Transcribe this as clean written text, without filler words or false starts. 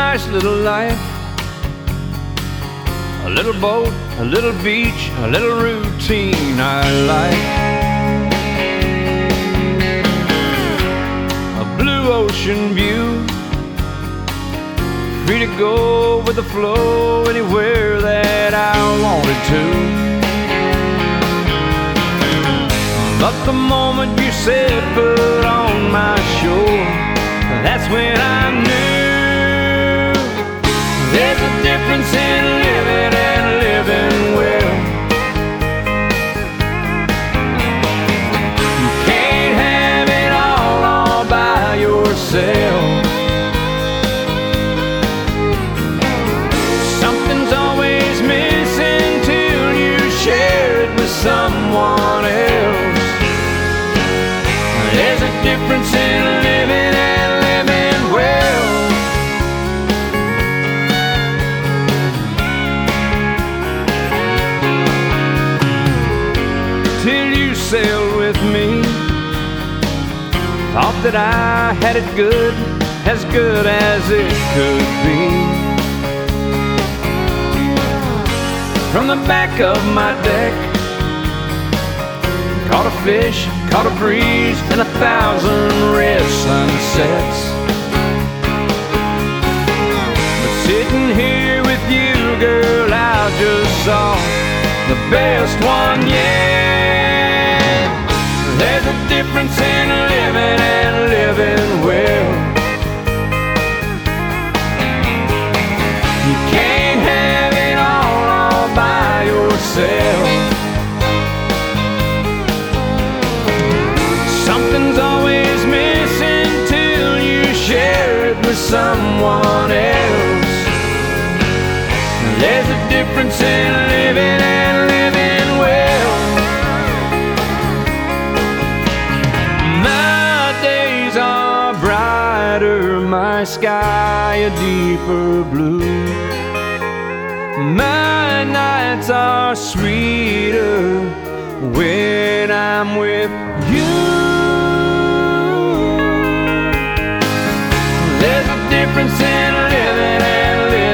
nice little life. A little boat, a little beach, a little routine I like. A blue ocean view, free to go with the flow anywhere that I wanted to. But the moment you said foot on my shore, that's when I knew there's a difference in living and living well. You can't have it all by yourself. Something's always missing till you share it with someone else. There's a difference in living and living well. Till you sailed with me, thought that I had it good as it could be. From the back of my deck, caught a fish, caught a breeze, and 1,000 red sunsets. But sitting here with you, girl, I just saw the best one yet. There's a difference in living and living well. You can't have it all by yourself. Something's always missing till you share it with someone else. There's a difference in living and living well. My days are brighter, my sky a deeper blue. My nights are sweeter when